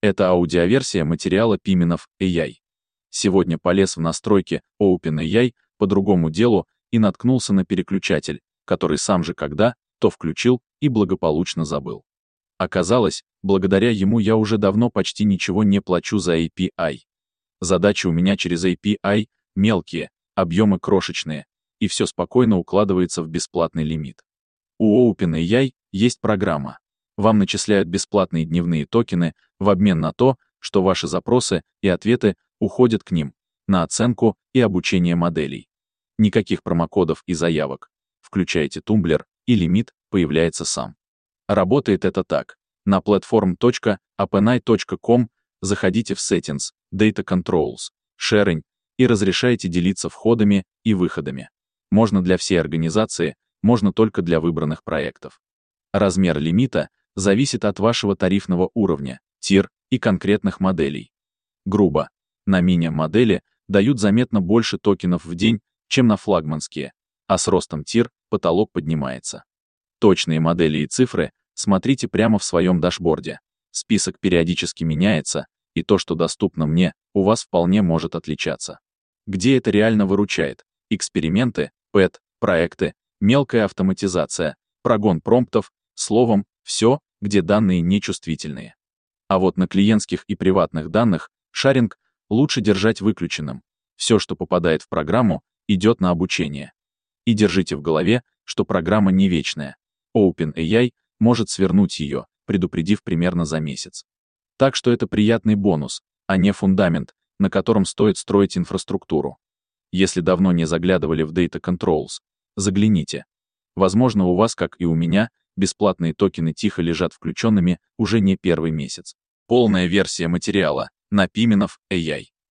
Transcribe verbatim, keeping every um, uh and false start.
Это аудиоверсия материала Пименов эй ай. Сегодня полез в настройки OpenAI по другому делу и наткнулся на переключатель, который сам же когда-то включил и благополучно забыл. Оказалось, благодаря ему я уже давно почти ничего не плачу за эй пи ай. Задачи у меня через эй пи ай мелкие, объемы крошечные, и все спокойно укладывается в бесплатный лимит. У OpenAI есть программа. Вам начисляют бесплатные дневные токены в обмен на то, что ваши запросы и ответы уходят к ним, на оценку и обучение моделей. Никаких промокодов и заявок. Включаете тумблер, и лимит появляется сам. Работает это так. На platform точка openai точка com заходите в Settings, Data Controls, Sharing и разрешаете делиться входами и выходами. Можно для всей организации, можно только для выбранных проектов. Размер лимита зависит от вашего тарифного уровня, тир и конкретных моделей. Грубо, на мини-модели дают заметно больше токенов в день, чем на флагманские, а с ростом тир потолок поднимается. Точные модели и цифры смотрите прямо в своем дашборде. Список периодически меняется, и то, что доступно мне, у вас вполне может отличаться. Где это реально выручает? Эксперименты, пэт, проекты, мелкая автоматизация, прогон промптов, словом, все, где данные нечувствительные. А вот на клиентских и приватных данных шаринг лучше держать выключенным. Все, что попадает в программу, идет на обучение. И держите в голове, что программа не вечная. OpenAI может свернуть ее, предупредив примерно за месяц. Так что это приятный бонус, а не фундамент, на котором стоит строить инфраструктуру. Если давно не заглядывали в Data Controls, загляните. Возможно, у вас, как и у меня, бесплатные токены тихо лежат включенными уже не первый месяц. Полная версия материала на Пименов эй ай.